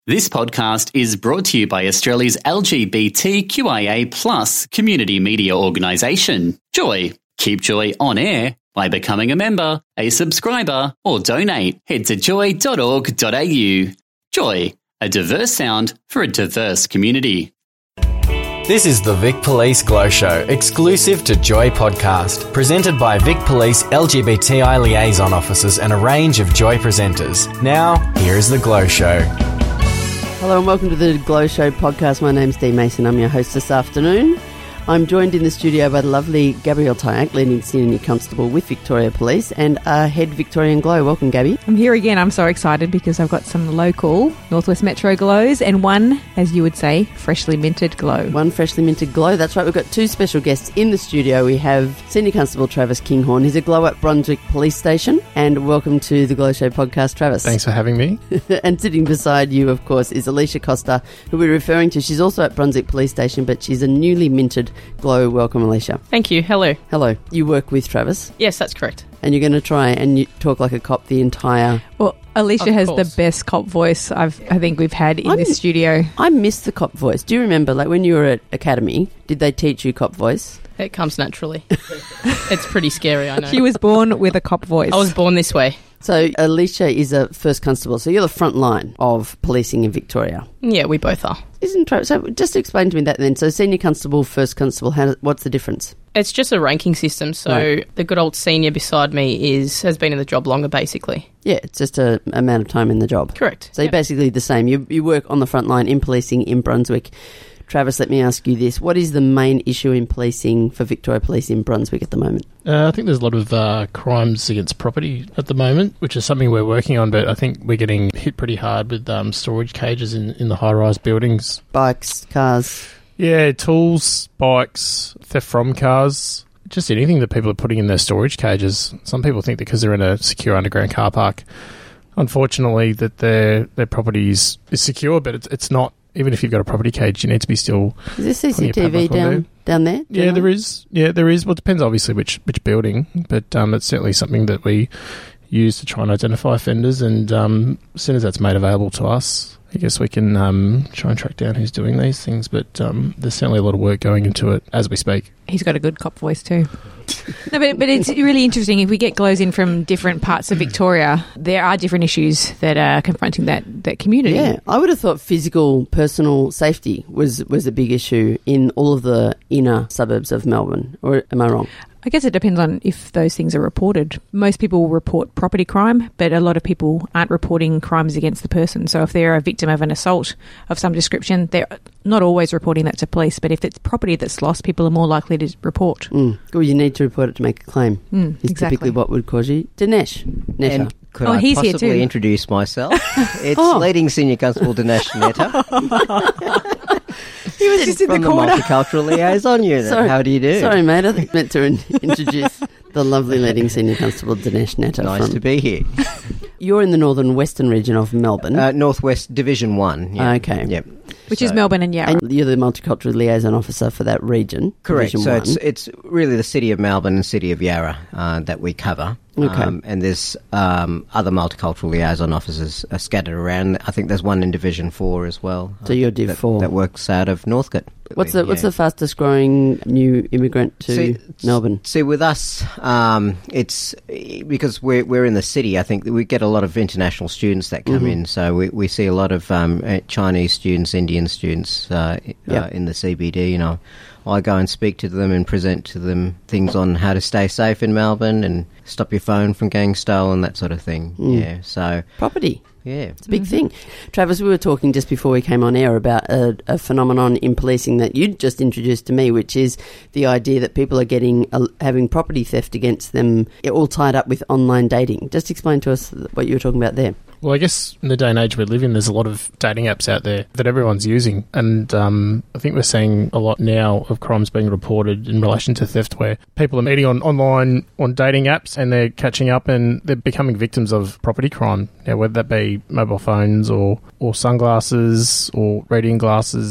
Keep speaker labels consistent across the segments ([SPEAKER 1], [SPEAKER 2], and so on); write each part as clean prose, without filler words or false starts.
[SPEAKER 1] This podcast is brought to you by Australia's LGBTQIA+ community media organisation, Joy. Keep Joy on air by becoming a member, a subscriber, or donate. Head to joy.org.au. Joy, a diverse sound for a diverse community.
[SPEAKER 2] This is the Vic Police Glow Show, exclusive to Joy Podcast, presented by Vic Police LGBTI liaison officers and a range of Joy presenters. Now, here is the Glow Show.
[SPEAKER 3] Hello and welcome to the Glow Show podcast. My name's Dee Mason. I'm your host this afternoon. I'm joined in the studio by the lovely Gabrielle Tyack, leading senior constable with Victoria Police, and our head Victorian Glow. Welcome, Gabby.
[SPEAKER 4] I'm here again. I'm so excited because I've got some local Northwest Metro glows and one, as you would say, freshly minted glow.
[SPEAKER 3] One freshly minted glow. That's right. We've got two special guests in the studio. We have Senior Constable Travis Kinghorn. He's a glow at Brunswick Police Station. And welcome to the Glow Show podcast, Travis.
[SPEAKER 5] Thanks for having me.
[SPEAKER 3] And sitting beside you, of course, is Alicia Costa, who we're referring to. She's also at Brunswick Police Station, but she's a newly minted glow. Welcome, Alicia.
[SPEAKER 6] Thank you. Hello.
[SPEAKER 3] Hello. You work with Travis?
[SPEAKER 6] Yes, that's correct.
[SPEAKER 3] And you're going to try and talk like a cop the entire...
[SPEAKER 4] Well, Alicia
[SPEAKER 6] Of
[SPEAKER 4] has
[SPEAKER 6] course.
[SPEAKER 4] the best cop voice I think we've had in this studio.
[SPEAKER 3] I miss the cop voice. Do you remember, like, when you were at Academy, did they teach you cop voice?
[SPEAKER 6] It comes naturally. It's pretty scary, I know.
[SPEAKER 4] She was born with a cop voice.
[SPEAKER 6] I was born this way.
[SPEAKER 3] So Alicia is a first constable, so you're the front line of policing in Victoria.
[SPEAKER 6] Yeah, we both are.
[SPEAKER 3] Isn't Travis? So just explain to me that then. So senior constable, first constable, what's the difference?
[SPEAKER 6] It's just a ranking system, so
[SPEAKER 3] Right.
[SPEAKER 6] the good old senior beside me has been in the job longer, basically.
[SPEAKER 3] Yeah, it's just a amount of time in the job.
[SPEAKER 6] Correct.
[SPEAKER 3] So you're basically the same. You work on the front line in policing in Brunswick. Travis, let me ask you this. What is the main issue in policing for Victoria Police in Brunswick at the moment?
[SPEAKER 5] I think there's a lot of crimes against property at the moment, which is something we're working on, but I think we're getting hit pretty hard with storage cages in the high-rise buildings.
[SPEAKER 3] Bikes, cars.
[SPEAKER 5] Yeah, tools, bikes, theft from cars, just anything that people are putting in their storage cages. Some people think that because they're in a secure underground car park, unfortunately, that their property is secure, but it's not. Even if you've got a property cage, you need to be still...
[SPEAKER 3] Is there
[SPEAKER 5] putting your
[SPEAKER 3] CCTV
[SPEAKER 5] padlock on
[SPEAKER 3] down there?
[SPEAKER 5] Yeah, there is. Yeah, there is. Well, it depends obviously which building, but it's certainly something that we use to try and identify offenders, and as soon as that's made available to us, I guess we can try and track down who's doing these things, but there's certainly a lot of work going into it as we speak.
[SPEAKER 4] He's got a good cop voice too. No, but it's really interesting. If we get glows in from different parts of Victoria, there are different issues that are confronting that community.
[SPEAKER 3] Yeah, I would have thought physical, personal safety was a big issue in all of the inner suburbs of Melbourne. Or am I wrong?
[SPEAKER 4] I guess it depends on if those things are reported. Most people will report property crime, but a lot of people aren't reporting crimes against the person. So if they're a victim of an assault of some description, they're not always reporting that to police. But if it's property that's lost, people are more likely to report.
[SPEAKER 3] Well, you need to report it to make a claim. Is
[SPEAKER 4] Exactly.
[SPEAKER 3] typically what would cause you. Dinesh. Nesha.
[SPEAKER 7] And could
[SPEAKER 4] Oh,
[SPEAKER 7] I
[SPEAKER 4] he's here
[SPEAKER 7] possibly
[SPEAKER 4] too.
[SPEAKER 7] introduce myself? It's
[SPEAKER 3] Oh.
[SPEAKER 7] leading senior constable Dinesh Mehta
[SPEAKER 4] He was just in
[SPEAKER 7] from
[SPEAKER 4] the
[SPEAKER 7] the
[SPEAKER 4] corner.
[SPEAKER 7] multicultural liaison unit.
[SPEAKER 3] Sorry.
[SPEAKER 7] How do you do?
[SPEAKER 3] Sorry, mate. I meant to introduce the lovely leading senior constable Dinesh Netta.
[SPEAKER 7] Nice to be here.
[SPEAKER 3] You're in the northern western region of Melbourne.
[SPEAKER 7] Northwest Division 1. Yeah.
[SPEAKER 3] Okay.
[SPEAKER 7] Yep.
[SPEAKER 4] Which is
[SPEAKER 7] So-
[SPEAKER 4] Melbourne and Yarra.
[SPEAKER 3] And you're the multicultural liaison officer for that region.
[SPEAKER 7] Correct.
[SPEAKER 3] Division
[SPEAKER 7] So
[SPEAKER 3] 1.
[SPEAKER 7] it's really the city of Melbourne and city of Yarra that we cover.
[SPEAKER 3] Okay.
[SPEAKER 7] And there's other multicultural liaison officers scattered around. I think there's one in Division 4 as well.
[SPEAKER 3] So you're Div 4.
[SPEAKER 7] That works out of Northcote.
[SPEAKER 3] What's the fastest growing new immigrant to Melbourne?
[SPEAKER 7] See, with us, it's because we're in the city. I think that we get a lot of international students that come in. So we see a lot of Chinese students, Indian students in the CBD. You know, I go and speak to them and present to them things on how to stay safe in Melbourne and stop your phone from getting stolen, that sort of thing. Yeah. So
[SPEAKER 3] Property.
[SPEAKER 7] yeah.
[SPEAKER 3] It's a big thing. Travis, we were talking just before we came on air about a phenomenon in policing that you just introduced to me, which is the idea that people are having property theft against them, all tied up with online dating. Just explain to us what you were talking about there.
[SPEAKER 5] Well, I guess in the day and age we live in, there's a lot of dating apps out there that everyone's using. And I think we're seeing a lot now of crimes being reported in relation to theft where people are meeting online on dating apps and they're catching up and they're becoming victims of property crime. Now, whether that be mobile phones or sunglasses or reading glasses,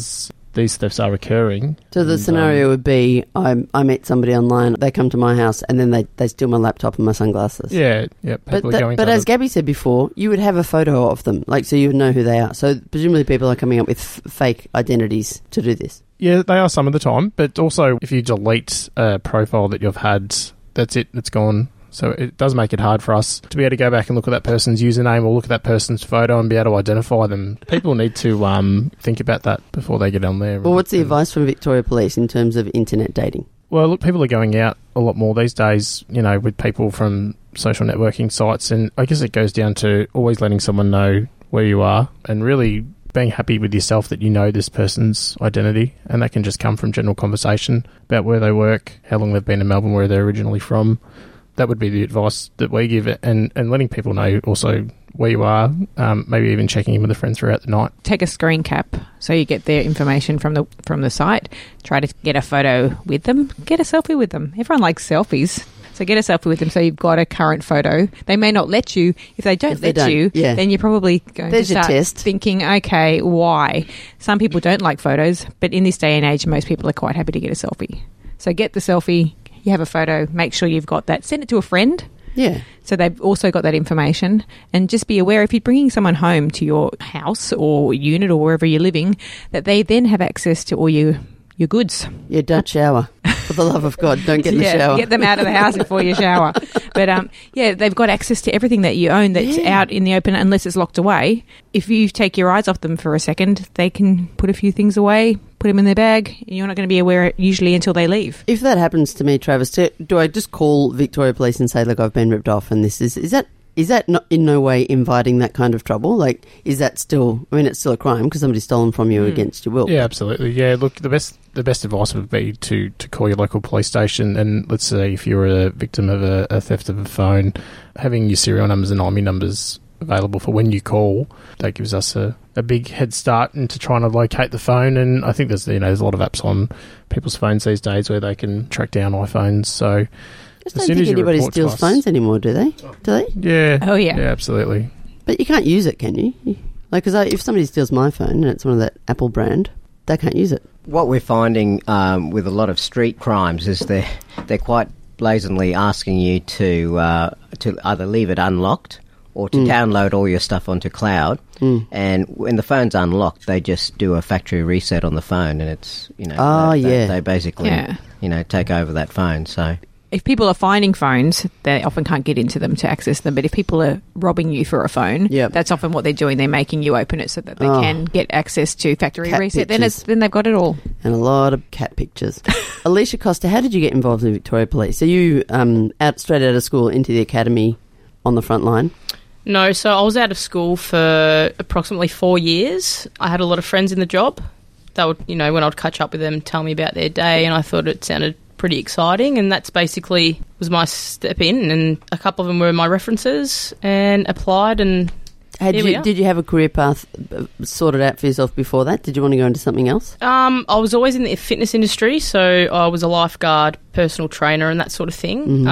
[SPEAKER 5] these thefts are occurring.
[SPEAKER 3] So the scenario would be I meet somebody online, they come to my house, and then they steal my laptop and my sunglasses.
[SPEAKER 5] Yeah.
[SPEAKER 3] But as Gabby said before, you would have a photo of them, like, so you would know who they are. So presumably people are coming up with fake identities to do this.
[SPEAKER 5] Yeah, they are some of the time, but also if you delete a profile that you've had, that's it, it's gone. So it does make it hard for us to be able to go back and look at that person's username or look at that person's photo and be able to identify them. People need to think about that before they get on there.
[SPEAKER 3] Well, what's the advice from Victoria Police in terms of internet dating?
[SPEAKER 5] Well, look, people are going out a lot more these days, with people from social networking sites, and I guess it goes down to always letting someone know where you are and really being happy with yourself that you know this person's identity, and that can just come from general conversation about where they work, how long they've been in Melbourne, where they're originally from. That would be the advice that we give, and letting people know also where you are, maybe even checking in with a friend throughout the night.
[SPEAKER 4] Take a screen cap so you get their information from the site. Try to get a photo with them. Get a selfie with them. Everyone likes selfies. So get a selfie with them so you've got a current photo. They may not let you. If they don't let you, then you're probably going to start thinking, okay, why? Some people don't like photos, but in this day and age, most people are quite happy to get a selfie. So get the selfie. You have a photo, make sure you've got that. Send it to a friend.
[SPEAKER 3] Yeah.
[SPEAKER 4] So they've also got that information. And just be aware, if you're bringing someone home to your house or unit or wherever you're living, that they then have access to all your goods.
[SPEAKER 3] Yeah, don't shower. For the love of God, don't get in the shower.
[SPEAKER 4] Get them out of the house before you shower. But, they've got access to everything that you own that's out in the open unless it's locked away. If you take your eyes off them for a second, they can put a few things away, put them in their bag, and you're not going to be aware usually until they leave.
[SPEAKER 3] If that happens to me, Travis, do I just call Victoria Police and say, look, I've been ripped off and this is that not in no way inviting that kind of trouble? Like, is that still, it's still a crime because somebody's stolen from you against your will?
[SPEAKER 5] Yeah, absolutely. Yeah, look, the best advice would be to call your local police station, and let's say if you're a victim of a theft of a phone, having your serial numbers and IMEI numbers available for when you call, that gives us a big head start into trying to locate the phone. And I think there's a lot of apps on people's phones these days where they can track down iPhones. So
[SPEAKER 3] I just don't think anybody steals phones anymore, do they?
[SPEAKER 5] Yeah.
[SPEAKER 4] Oh, yeah.
[SPEAKER 5] Yeah, absolutely.
[SPEAKER 3] But you can't use it, can you? Like, because if somebody steals my phone and it's one of that Apple brand, they can't use it.
[SPEAKER 7] What we're finding with a lot of street crimes is they're quite blazingly asking you to either leave it unlocked or to download all your stuff onto cloud. And when the phone's unlocked, they just do a factory reset on the phone, and it's they basically take over that phone. So
[SPEAKER 4] if people are finding phones, they often can't get into them to access them. But if people are robbing you for a phone, that's often what they're doing. They're making you open it so that they can get access to factory reset. Then they've got it all.
[SPEAKER 3] And a lot of cat pictures. Alicia Costa, how did you get involved in Victoria Police? Are you straight out of school into the academy on the front line?
[SPEAKER 6] No, so I was out of school for approximately 4 years. I had a lot of friends in the job. They would, when I'd catch up with them, tell me about their day, and I thought it sounded pretty exciting, and that's basically was my step in, and a couple of them were my references, and applied, and
[SPEAKER 3] did you have a career path sorted out for yourself before that? Did you want to go into something else?
[SPEAKER 6] I was always in the fitness industry, so I was a lifeguard, personal trainer, and that sort of thing.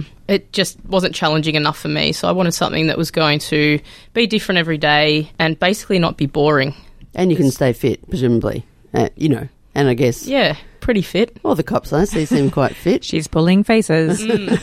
[SPEAKER 6] It just wasn't challenging enough for me, so I wanted something that was going to be different every day and basically not be boring.
[SPEAKER 3] And you can stay fit, presumably, and I guess...
[SPEAKER 6] Yeah, pretty fit.
[SPEAKER 3] Well, the cops, they seem quite fit.
[SPEAKER 4] She's pulling faces.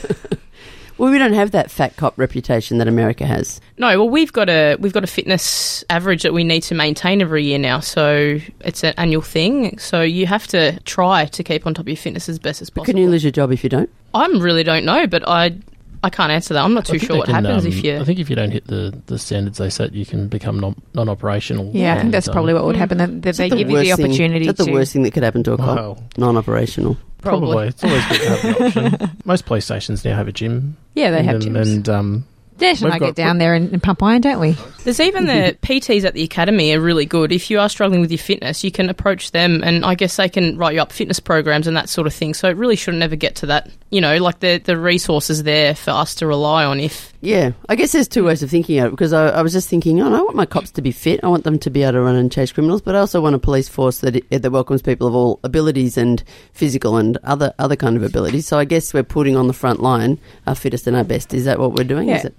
[SPEAKER 3] Well, we don't have that fat cop reputation that America has.
[SPEAKER 6] No, well, we've got a fitness average that we need to maintain every year now, so it's an annual thing. So you have to try to keep on top of your fitness as best as possible.
[SPEAKER 3] Can you lose your job if you don't?
[SPEAKER 6] I really don't know, but I can't answer that. I'm not too sure what happens if you...
[SPEAKER 5] I think if you don't hit the standards they set, you can become non-operational.
[SPEAKER 4] Yeah, I think that's probably what would happen. That they give you the opportunity to...
[SPEAKER 3] Is that the worst thing that could happen to a cop? Non-operational.
[SPEAKER 5] Probably. It's always good to have the option. Most police stations now have a gym.
[SPEAKER 4] Yeah, they have gyms.
[SPEAKER 5] And
[SPEAKER 4] Dash and I get down there and pump iron, don't we?
[SPEAKER 6] There's even the PTs at the academy are really good. If you are struggling with your fitness, you can approach them, and I guess they can write you up fitness programs and that sort of thing. So it really shouldn't ever get to that. Like the resources there for us to rely on if...
[SPEAKER 3] Yeah, I guess there's two ways of thinking of it, because I was just thinking, I want my cops to be fit. I want them to be able to run and chase criminals, but I also want a police force that welcomes people of all abilities and physical and other kind of abilities. So I guess we're putting on the front line our fittest and our best. Is that what we're doing?
[SPEAKER 4] Yeah.
[SPEAKER 3] Is it?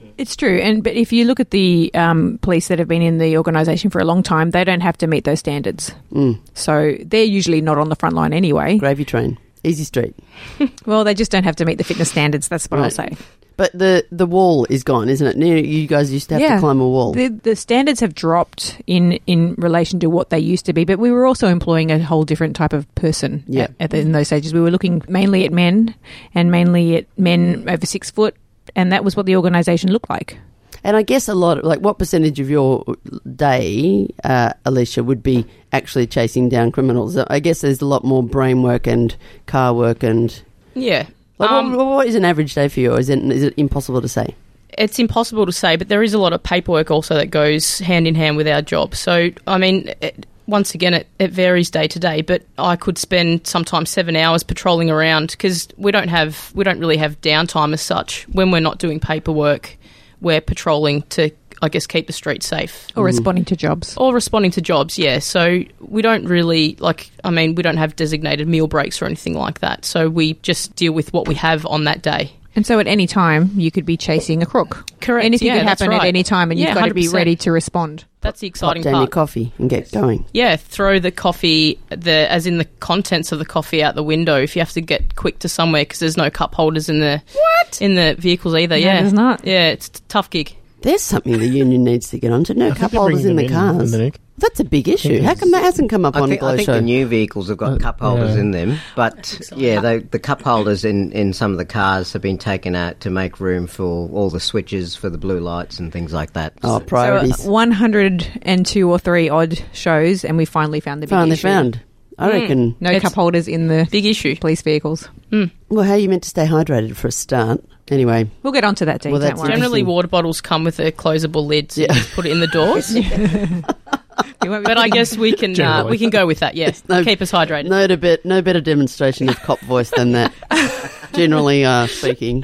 [SPEAKER 4] It's true, but if you look at the police that have been in the organisation for a long time, they don't have to meet those standards. So they're usually not on the front line anyway.
[SPEAKER 3] Gravy train, easy street.
[SPEAKER 4] Well, they just don't have to meet the fitness standards. That's what I'll say.
[SPEAKER 3] But the wall is gone, isn't it? You guys used to have to climb a wall.
[SPEAKER 4] The standards have dropped in relation to what they used to be, but we were also employing a whole different type of person in those stages. We were looking mainly at men and mainly at men over 6 foot, and that was what the organisation looked like.
[SPEAKER 3] And I guess what percentage of your day, Alicia, would be actually chasing down criminals? I guess there's a lot more brain work and car work and...
[SPEAKER 6] Yeah.
[SPEAKER 3] What is an average day for you? Or is it impossible to say?
[SPEAKER 6] It's impossible to say, but there is a lot of paperwork also that goes hand in hand with our job. So, I mean, once again, it varies day to day, but I could spend sometimes 7 hours patrolling around because we don't really have downtime as such. When we're not doing paperwork, we're patrolling to, I guess, keep the street safe.
[SPEAKER 4] Or responding to jobs.
[SPEAKER 6] Yeah. So we don't really, we don't have designated meal breaks or anything like that. So we just deal with what we have on that day.
[SPEAKER 4] And so at any time, you could be chasing a crook.
[SPEAKER 6] Correct.
[SPEAKER 4] Anything could happen at any time, and you've got to be
[SPEAKER 6] 100%.
[SPEAKER 4] ready to respond.
[SPEAKER 6] That's the exciting
[SPEAKER 3] Pop down your
[SPEAKER 6] part.
[SPEAKER 3] coffee and get going.
[SPEAKER 6] Yeah, throw the coffee, as in the contents of the coffee, out the window if you have to get quick to somewhere because there's no cup holders in the vehicles either.
[SPEAKER 4] No, there's not.
[SPEAKER 6] Yeah, it's a tough gig.
[SPEAKER 3] There's something the union needs to get onto. No cup holders in the cars. That's a big issue. How come that hasn't come up on Glow
[SPEAKER 7] I think
[SPEAKER 3] Show?
[SPEAKER 7] the new vehicles have got cup holders in them, but the cup holders in some of the cars have been taken out to make room for all the switches for the blue lights and things like that.
[SPEAKER 3] Oh, priorities.
[SPEAKER 4] So 102 or 3 odd shows, and we finally found the big issue.
[SPEAKER 3] I reckon.
[SPEAKER 4] No cup holders in the
[SPEAKER 6] big issue
[SPEAKER 4] police vehicles.
[SPEAKER 3] Well, how are you meant to stay hydrated for a start? Anyway.
[SPEAKER 4] We'll get onto that, Dean.
[SPEAKER 3] Well,
[SPEAKER 4] don't worry.
[SPEAKER 6] Generally, water bottles come with a closable lid, so you just put it in the doors. But I guess we can go with that, yes. Keep us hydrated.
[SPEAKER 3] No better demonstration of cop voice than that, generally speaking.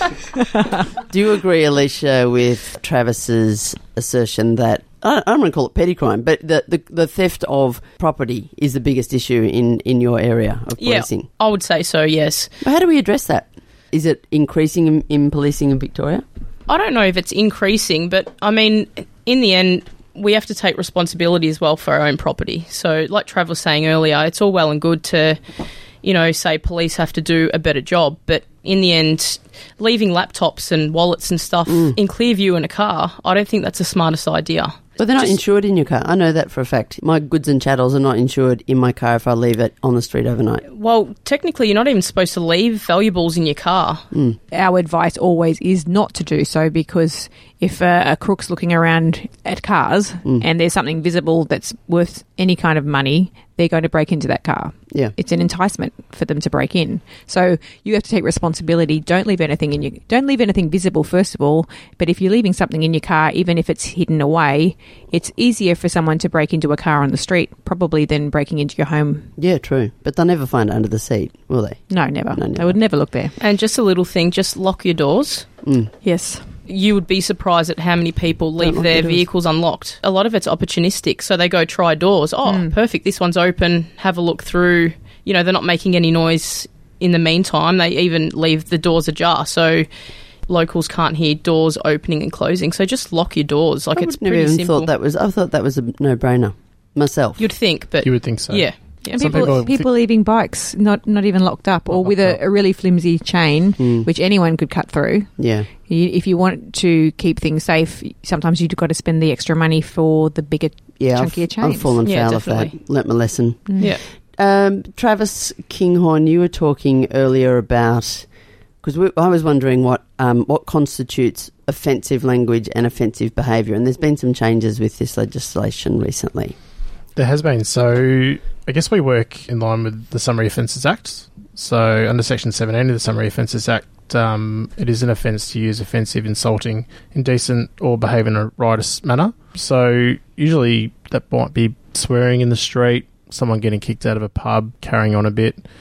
[SPEAKER 3] Do you agree, Alicia, with Travis's assertion that, I don't want to call it petty crime, but the theft of property is the biggest issue in your area of policing?
[SPEAKER 6] Yeah, I would say so, yes.
[SPEAKER 3] But how do we address that? Is it increasing in policing in Victoria?
[SPEAKER 6] I don't know if it's increasing, but, I mean, in the end, we have to take responsibility as well for our own property. So, like Trav was saying earlier, it's all well and good to, say police have to do a better job, but in the end, leaving laptops and wallets and stuff in clear view in a car, I don't think that's the smartest idea.
[SPEAKER 3] But they're not insured in your car. I know that for a fact. My goods and chattels are not insured in my car if I leave it on the street overnight.
[SPEAKER 6] Well, technically, you're not even supposed to leave valuables in your car.
[SPEAKER 4] Our advice always is not to do so, because if a crook's looking around at cars and there's something visible that's worth any kind of money, they're going to break into that car.
[SPEAKER 3] Yeah.
[SPEAKER 4] It's an enticement for them to break in. So you have to take responsibility. Don't leave anything visible, first of all. But if you're leaving something in your car, even if it's hidden away, it's easier for someone to break into a car on the street probably than breaking into your home.
[SPEAKER 3] Yeah, true. But they'll never find it under the seat, will they?
[SPEAKER 4] No, never.
[SPEAKER 3] No, never.
[SPEAKER 4] They would never look there.
[SPEAKER 6] And just a little thing, just lock your doors.
[SPEAKER 4] Yes.
[SPEAKER 6] You would be surprised at how many people leave their vehicles unlocked. A lot of it's opportunistic, so they go try doors. Oh, perfect, this one's open, have a look through. They're not making any noise in the meantime. They even leave the doors ajar, so locals can't hear doors opening and closing. So just lock your doors. It's pretty simple.
[SPEAKER 3] I thought that was a no-brainer myself.
[SPEAKER 6] You'd think, but...
[SPEAKER 5] You would think so.
[SPEAKER 6] Yeah.
[SPEAKER 4] And people leaving bikes not even locked up, or with a really flimsy chain, which anyone could cut through.
[SPEAKER 3] Yeah.
[SPEAKER 4] If you want to keep things safe, sometimes you've got to spend the extra money for the bigger, chunkier chains.
[SPEAKER 3] I've fallen foul of that. Learnt my lesson.
[SPEAKER 6] Yeah.
[SPEAKER 3] Travis Kinghorn, you were talking earlier about, because I was wondering what constitutes offensive language and offensive behaviour, and there's been some changes with this legislation recently.
[SPEAKER 5] There has been. So I guess we work in line with the Summary Offences Act. So under Section 17 of the Summary Offences Act, it is an offence to use offensive, insulting, indecent or behave in a riotous manner. So usually that might be swearing in the street, someone getting kicked out of a pub, carrying on a bit.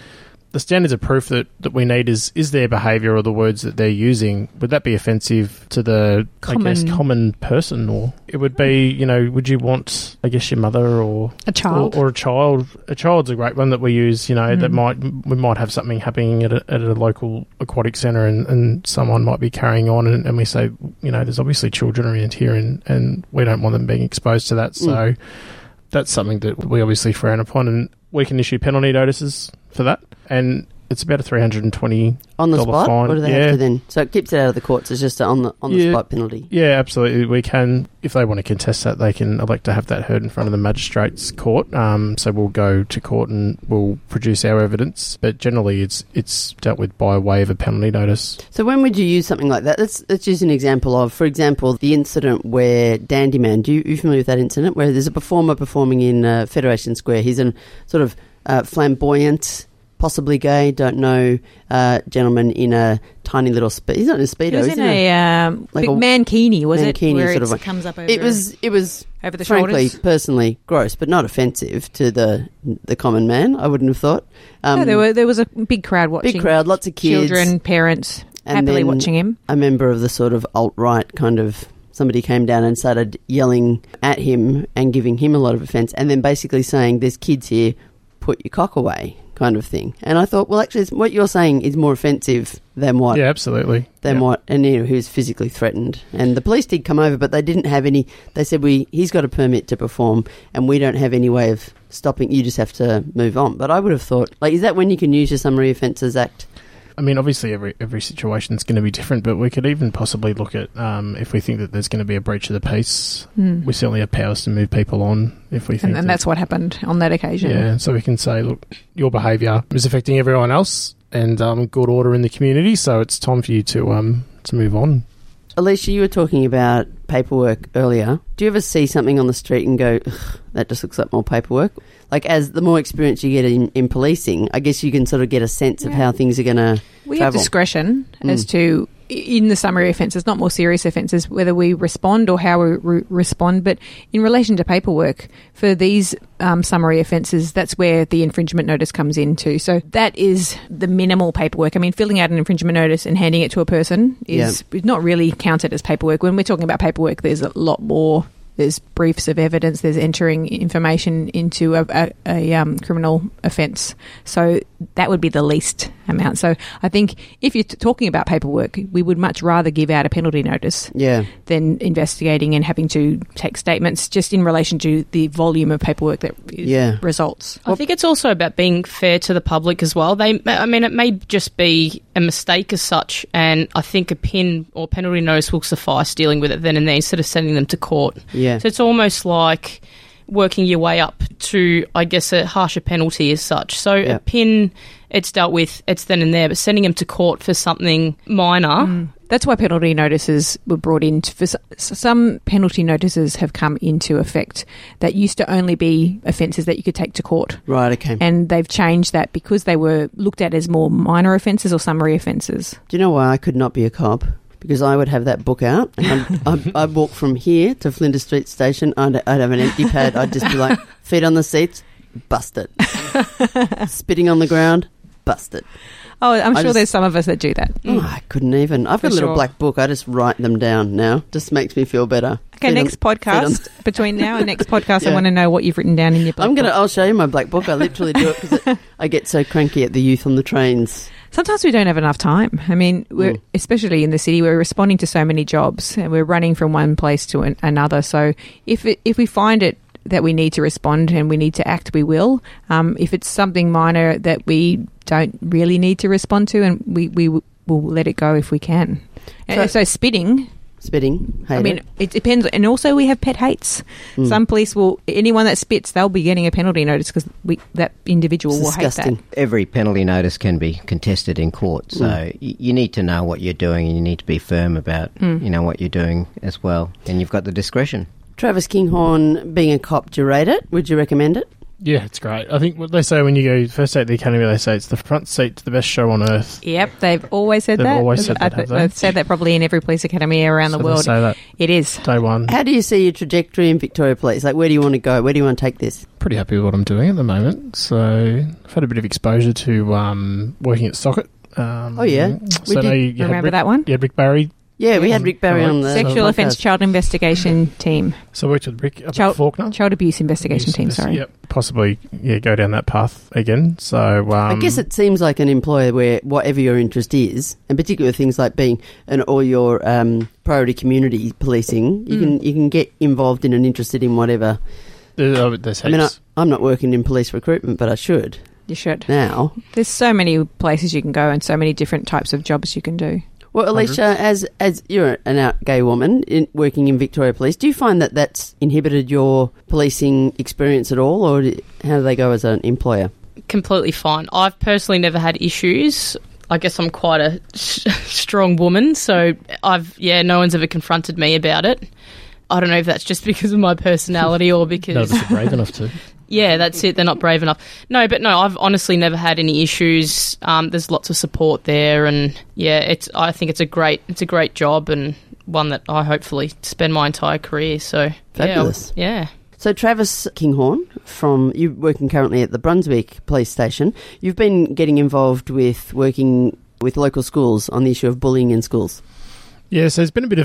[SPEAKER 5] the standards of proof that we need is their behaviour or the words that they're using. Would that be offensive to the common person? Or it would be, would you want, I guess, your mother or
[SPEAKER 4] a child
[SPEAKER 5] or a child? A child's a great one that we use. That we might have something happening at a local aquatic centre, and someone might be carrying on, and we say, there's obviously children around here, and we don't want them being exposed to that. So that's something that we obviously frown upon, and we can issue penalty notices for that, and it's about a $320
[SPEAKER 3] on the spot.
[SPEAKER 5] fine.
[SPEAKER 3] What do they have to then? So it keeps it out of the courts. It's just on the spot penalty.
[SPEAKER 5] Yeah, absolutely. We can, if they want to contest that, they can elect to have that heard in front of the magistrate's court. So we'll go to court and we'll produce our evidence. But generally, it's dealt with by way of a penalty notice.
[SPEAKER 3] So when would you use something like that? Let's use an example of, for example, the incident where Dandy Man. Are you familiar with that incident where there's a performer performing in Federation Square? He's a sort of flamboyant, possibly gay, don't know, gentleman in a tiny little he's not in a Speedo.
[SPEAKER 4] He was in a big mankini, was it? Where
[SPEAKER 3] sort of
[SPEAKER 4] it comes up over.
[SPEAKER 3] It was
[SPEAKER 4] over the
[SPEAKER 3] frankly,
[SPEAKER 4] shoulders.
[SPEAKER 3] personally gross, but not offensive to the common man. I wouldn't have thought.
[SPEAKER 4] No, there was a big crowd watching.
[SPEAKER 3] Big crowd, lots of kids,
[SPEAKER 4] children, parents,
[SPEAKER 3] and
[SPEAKER 4] happily watching him.
[SPEAKER 3] A member of the sort of alt-right kind of. Somebody came down and started yelling at him and giving him a lot of offence, and then basically saying, "There's kids here, put your cock away," kind of thing. And I thought, well, actually, what you're saying is more offensive than what?
[SPEAKER 5] Yeah, absolutely.
[SPEAKER 3] What? And he was physically threatened. And the police did come over, but they didn't have any. They said, he's got a permit to perform, and we don't have any way of stopping. You just have to move on. But I would have thought, is that when you can use your Summary Offences Act?
[SPEAKER 5] I mean, obviously every situation is going to be different, but we could even possibly look at if we think that there's going to be a breach of the peace. We certainly have powers to move people on if we think.
[SPEAKER 4] And that's what happened on that occasion.
[SPEAKER 5] Yeah, so we can say, look, your behaviour is affecting everyone else, and good order in the community, so it's time for you to move on.
[SPEAKER 3] Alicia, you were talking about paperwork earlier. Do you ever see something on the street and go, that just looks like more paperwork? Like, as the more experience you get in policing, I guess you can sort of get a sense of how things are going to
[SPEAKER 4] We
[SPEAKER 3] travel.
[SPEAKER 4] have discretion as to, in the summary offences, not more serious offences, whether we respond or how we respond. But in relation to paperwork, for these summary offences, that's where the infringement notice comes into. So that is the minimal paperwork. I mean, filling out an infringement notice and handing it to a person is not really counted as paperwork. When we're talking about paperwork, there's a lot more. There's briefs of evidence. There's entering information into a criminal offence. So that would be the least amount. So I think if you're talking about paperwork, we would much rather give out a penalty notice than investigating and having to take statements just in relation to the volume of paperwork that results.
[SPEAKER 6] I think it's also about being fair to the public as well. It may just be a mistake as such, and I think a PIN or penalty notice will suffice dealing with it then and there instead of sending them to court.
[SPEAKER 3] Yeah.
[SPEAKER 6] So it's almost like working your way up to, I guess, a harsher penalty as such. So a PIN, it's dealt with, it's then and there, but sending them to court for something minor...
[SPEAKER 4] That's why penalty notices were brought in. Some penalty notices have come into effect that used to only be offences that you could take to court.
[SPEAKER 3] Right, okay.
[SPEAKER 4] And they've changed that because they were looked at as more minor offences or summary offences.
[SPEAKER 3] Do you know why I could not be a cop? Because I would have that book out and I'd walk from here to Flinders Street Station. I'd have an empty pad. I'd just be like, feet on the seats, bust it. Spitting on the ground, bust it.
[SPEAKER 4] Oh, I'm sure there's some of us that do that.
[SPEAKER 3] Oh, I couldn't even. I've got a little black book. I just write them down now. Just makes me feel better.
[SPEAKER 4] Okay, next podcast. Between now and next podcast, I want to know what you've written down in your black book.
[SPEAKER 3] I'll show you my black book. I literally do it because I get so cranky at the youth on the trains.
[SPEAKER 4] Sometimes we don't have enough time. I mean, we're especially in the city, we're responding to so many jobs and we're running from one place to another. So if we find it that we need to respond and we need to act, we will. If it's something minor that we don't really need to respond to, and we will let it go if we can. So spitting, I mean, it depends. And also we have pet hates. Some police anyone that spits, they'll be getting a penalty notice because that individual will hate that.
[SPEAKER 7] Every penalty notice can be contested in court. So you need to know what you're doing and you need to be firm about what you're doing as well. And you've got the discretion.
[SPEAKER 3] Travis Kinghorn, being a cop, do you rate it? Would you recommend it?
[SPEAKER 5] Yeah, it's great. I think what they say when you go first day at the academy, they say it's the front seat to the best show on earth.
[SPEAKER 4] Yep, they've always said that.
[SPEAKER 5] They've always said that, have they?
[SPEAKER 4] They've said that probably in every police academy around the
[SPEAKER 5] So
[SPEAKER 4] world.
[SPEAKER 5] they say that
[SPEAKER 4] It is.
[SPEAKER 5] day one.
[SPEAKER 3] How do you see your trajectory in Victoria Police? Like, where do you want to go? Where do you want to take this?
[SPEAKER 5] Pretty happy with what I'm doing at the moment. So I've had a bit of exposure to working at Socket.
[SPEAKER 3] Oh, yeah.
[SPEAKER 5] So
[SPEAKER 3] We did.
[SPEAKER 5] you had
[SPEAKER 4] Remember
[SPEAKER 5] Rick,
[SPEAKER 4] that one?
[SPEAKER 5] You had Rick Barry.
[SPEAKER 3] Yeah, we had Rick Barry on the
[SPEAKER 4] Sexual
[SPEAKER 3] podcast.
[SPEAKER 4] Offence Child Investigation Team.
[SPEAKER 5] So I worked with Rick up
[SPEAKER 4] Child-
[SPEAKER 5] at Faulkner.
[SPEAKER 4] Child Abuse Investigation Team, sorry.
[SPEAKER 5] Yep. Possibly, go down that path again. So
[SPEAKER 3] I guess it seems like an employer where whatever your interest is, and particularly things like being or your priority community policing, you can get involved in and interested in whatever.
[SPEAKER 5] there's
[SPEAKER 3] I mean,
[SPEAKER 5] heaps.
[SPEAKER 3] I'm not working in police recruitment, but I should
[SPEAKER 4] You should.
[SPEAKER 3] now.
[SPEAKER 4] There's so many places you can go and so many different types of jobs you can do.
[SPEAKER 3] Well, Alicia, as you're an out gay woman working in Victoria Police, do you find that that's inhibited your policing experience at all, or how do they go as an employer?
[SPEAKER 6] Completely fine. I've personally never had issues. I guess I'm quite a strong woman, so no one's ever confronted me about it. I don't know if that's just because of my personality or because...
[SPEAKER 5] None of us are brave enough to.
[SPEAKER 6] Yeah, that's it. They're not brave enough. No, I've honestly never had any issues. There's lots of support there, and I think it's a great job and one that I hopefully spend my entire career. So
[SPEAKER 3] Fabulous.
[SPEAKER 6] Yeah.
[SPEAKER 3] So Travis Kinghorn, you're working currently at the Brunswick Police Station. You've been getting involved with working with local schools on the issue of bullying in schools.
[SPEAKER 5] Yeah, so there's been a bit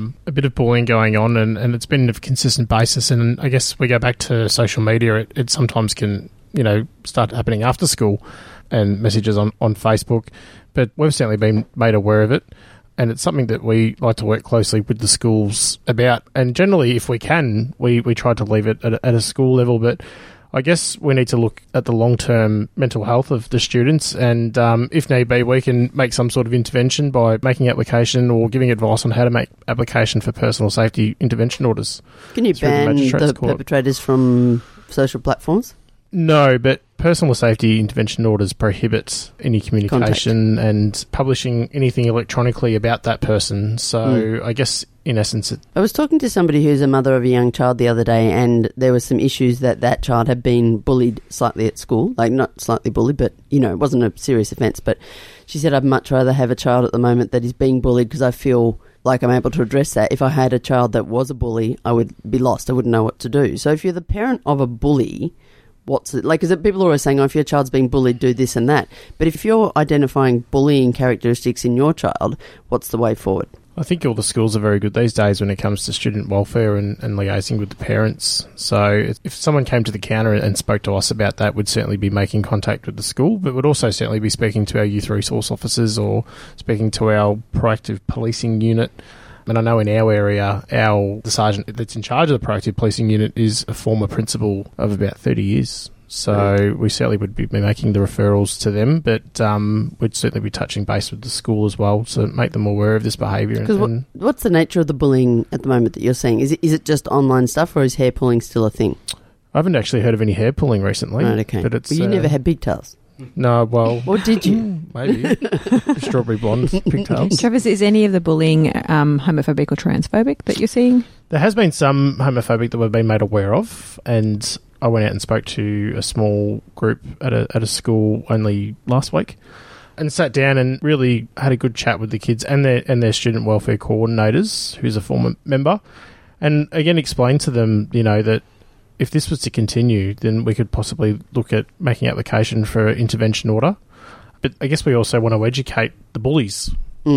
[SPEAKER 5] of bullying going on, and it's been of a consistent basis. And I guess we go back to social media. It sometimes can, start happening after school, and messages on Facebook. But we've certainly been made aware of it, and it's something that we like to work closely with the schools about. And generally, if we can, we try to leave it at a school level, but I guess we need to look at the long-term mental health of the students, and if need be, we can make some sort of intervention by making application or giving advice on how to make application for personal safety intervention orders.
[SPEAKER 3] Can you
[SPEAKER 5] through the
[SPEAKER 3] ban
[SPEAKER 5] Magistrates
[SPEAKER 3] the
[SPEAKER 5] Court.
[SPEAKER 3] perpetrators from social platforms?
[SPEAKER 5] No, but personal safety intervention orders prohibit any communication and publishing anything electronically about that person. So I guess, in essence,
[SPEAKER 3] I was talking to somebody who's a mother of a young child the other day, and there were some issues that child had been bullied slightly at school. Like, not slightly bullied, but, it wasn't a serious offence. But she said, I'd much rather have a child at the moment that is being bullied because I feel like I'm able to address that. If I had a child that was a bully, I would be lost. I wouldn't know what to do. So if you're the parent of a bully... what's it like? Because people are always saying, if your child's being bullied, do this and that. But if you're identifying bullying characteristics in your child, what's the way forward?
[SPEAKER 5] I think all the schools are very good these days when it comes to student welfare and liaising with the parents. So if someone came to the counter and spoke to us about that, we'd certainly be making contact with the school, but we'd also certainly be speaking to our youth resource officers or speaking to our proactive policing unit. And I know in our area, the sergeant that's in charge of the proactive policing unit is a former principal of about 30 years. So we certainly would be making the referrals to them, but we'd certainly be touching base with the school as well to make them aware of this behaviour.
[SPEAKER 3] Because what's the nature of the bullying at the moment that you're seeing? Is it just online stuff, or is hair pulling still a thing?
[SPEAKER 5] I haven't actually heard of any hair pulling recently.
[SPEAKER 3] Right, okay.
[SPEAKER 5] But it's,
[SPEAKER 3] you never had pigtails?
[SPEAKER 5] No, well...
[SPEAKER 3] Or did you?
[SPEAKER 5] Maybe. Strawberry blonde pigtails.
[SPEAKER 4] Travis, is any of the bullying homophobic or transphobic that you're seeing?
[SPEAKER 5] There has been some homophobic that we've been made aware of, and I went out and spoke to a small group at a school only last week and sat down and really had a good chat with the kids and their student welfare coordinators, who's a former member, and again explained to them, that if this was to continue, then we could possibly look at making application for an intervention order. But I guess we also want to educate the bullies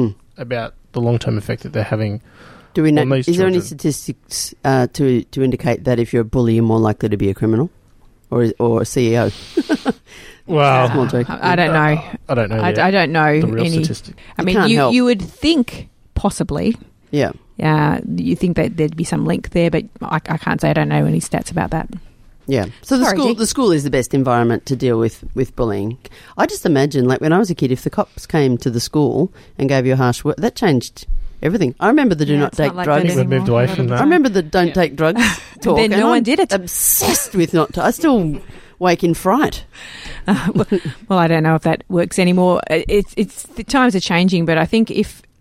[SPEAKER 5] about the long-term effect that they're having.
[SPEAKER 3] Do we know?
[SPEAKER 5] on these
[SPEAKER 3] Is there any
[SPEAKER 5] children.
[SPEAKER 3] statistics to indicate that if you're a bully, you're more likely to be a criminal or a CEO?
[SPEAKER 5] Well,
[SPEAKER 3] Small joke.
[SPEAKER 4] I don't know.
[SPEAKER 5] I don't know.
[SPEAKER 4] I don't know
[SPEAKER 5] the real
[SPEAKER 4] any.
[SPEAKER 5] statistic.
[SPEAKER 4] I
[SPEAKER 3] You
[SPEAKER 4] mean,
[SPEAKER 3] can't help.
[SPEAKER 4] you would think possibly.
[SPEAKER 3] Yeah.
[SPEAKER 4] You think that there'd be some link there, but I can't say I don't know any stats about that.
[SPEAKER 3] Yeah. So
[SPEAKER 4] Sorry, G.
[SPEAKER 3] the school is the best environment to deal with bullying. I just imagine, like when I was a kid, if the cops came to the school and gave you a harsh word, that changed everything. I remember the do not
[SPEAKER 4] it's not
[SPEAKER 3] take
[SPEAKER 4] like
[SPEAKER 3] drugs.
[SPEAKER 4] that
[SPEAKER 5] We've moved away from
[SPEAKER 3] I
[SPEAKER 5] that.
[SPEAKER 3] remember the don't take drugs talk.
[SPEAKER 4] Then no
[SPEAKER 3] and
[SPEAKER 4] one
[SPEAKER 3] I'm
[SPEAKER 4] did it.
[SPEAKER 3] Obsessed with not to. I still wake in fright.
[SPEAKER 4] Well, I don't know if that works anymore. It's the times are changing, but I think if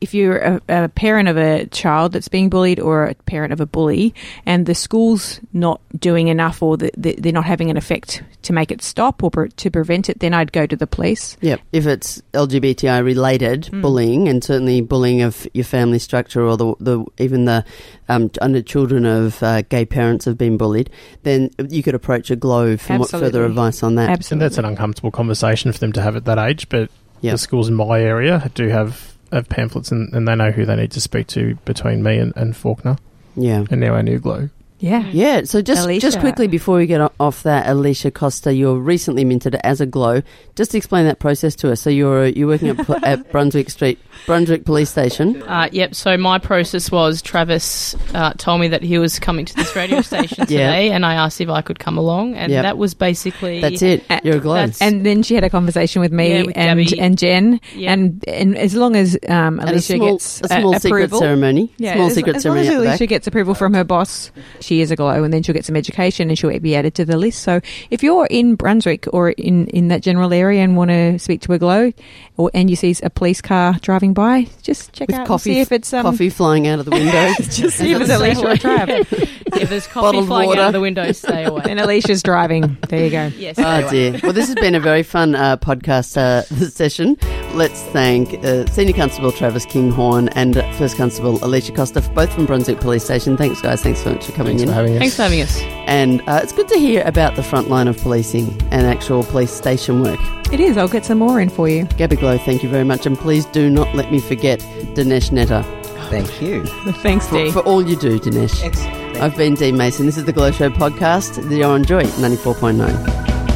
[SPEAKER 4] if you're a parent of a child that's being bullied or a parent of a bully and the school's not doing enough or they're not having an effect to make it stop or to prevent it, then I'd go to the police.
[SPEAKER 3] Yep. If it's LGBTI related bullying, and certainly bullying of your family structure or even the under children of gay parents have been bullied, then you could approach a GLOW for further advice on that.
[SPEAKER 4] Absolutely.
[SPEAKER 5] And that's an uncomfortable conversation for them to have at that age, but the schools in my area do have pamphlets and they know who they need to speak to between me and Faulkner.
[SPEAKER 3] Yeah.
[SPEAKER 5] And now our new GLOW.
[SPEAKER 4] Yeah.
[SPEAKER 3] Yeah, so just quickly before we get off that, Alicia Costa, you're recently minted as a GLOW. Just explain that process to us. So you're working at Brunswick Police Station.
[SPEAKER 6] Yep, so my process was Travis told me that he was coming to this radio station today and I asked if I could come along and that was basically...
[SPEAKER 3] That's it, you're a GLOW.
[SPEAKER 4] And then she had a conversation with me and Jen and as long as Alicia gets
[SPEAKER 3] a small secret
[SPEAKER 4] approval,
[SPEAKER 3] ceremony.
[SPEAKER 4] Yeah,
[SPEAKER 3] small secret
[SPEAKER 4] as
[SPEAKER 3] ceremony
[SPEAKER 4] long as
[SPEAKER 3] at the
[SPEAKER 4] Alicia
[SPEAKER 3] back.
[SPEAKER 4] gets approval from her boss, she is a GLOW, and then she'll get some education and she'll be added to the list. So if you're in Brunswick or in that general area and want to speak to a GLOW and you see a police car driving by, just check out
[SPEAKER 3] coffee,
[SPEAKER 4] and see if it's...
[SPEAKER 3] coffee flying out of the window.
[SPEAKER 4] Just see if it's Alicia or Trav.
[SPEAKER 6] If there's coffee flying out of the window, stay away.
[SPEAKER 4] And Alicia's driving. There you go.
[SPEAKER 6] Yes.
[SPEAKER 3] Oh dear. Well, this has been a very fun podcast session. Let's thank Senior Constable Travis Kinghorn and First Constable Alicia Costa, both from Brunswick Police Station. Thanks, guys. Thanks so much for coming in.
[SPEAKER 6] Thanks for having us.
[SPEAKER 3] And it's good to hear about the front line of policing and actual police station work.
[SPEAKER 4] It is. I'll get some more in for you.
[SPEAKER 3] Gabby Glow, thank you very much. And please do not let me forget Dinesh Netta.
[SPEAKER 7] Thank you.
[SPEAKER 4] Thanks, Dee.
[SPEAKER 3] For all you do, Dinesh.
[SPEAKER 7] Excellent.
[SPEAKER 3] I've been Dee Mason. This is the Glow Show podcast. You're on Joy 94.9.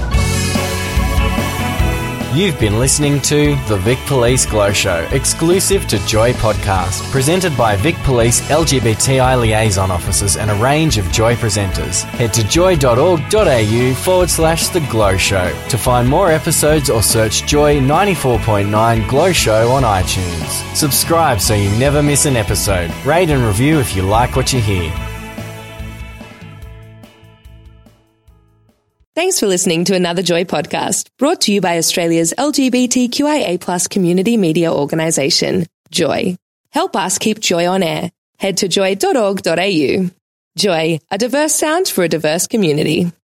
[SPEAKER 2] You've been listening to The Vic Police Glow Show, exclusive to Joy Podcast, presented by Vic Police LGBTI Liaison Officers and a range of Joy presenters. Head to joy.org.au/The Glow Show to find more episodes or search Joy 94.9 Glow Show on iTunes. Subscribe so you never miss an episode. Rate and review if you like what you hear.
[SPEAKER 8] Thanks for listening to another Joy podcast, brought to you by Australia's LGBTQIA+ community media organisation, Joy. Help us keep Joy on air. Head to joy.org.au. Joy, a diverse sound for a diverse community.